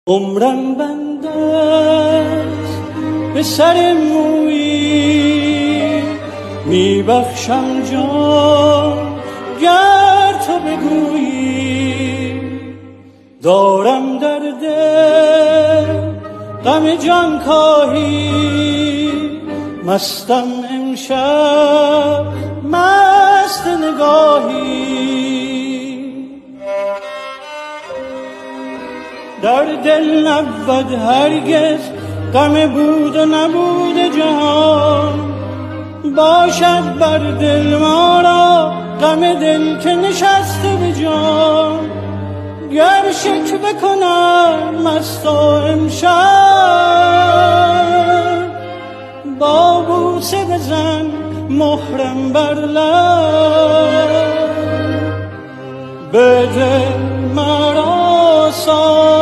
عمرم بند است به سر مویی، میبخشم جان گر تو بگویی. دارم در دل غم جان کاهی، مستم امشب مست نگاهی. در دل نبود هرگز غم بود و نبود جهان، باشد بر دل ما را غم دل که نشسته به جان. گر شکوه کنم مست و امشب، با بوسه بزن مهرم بر لب. بده مرا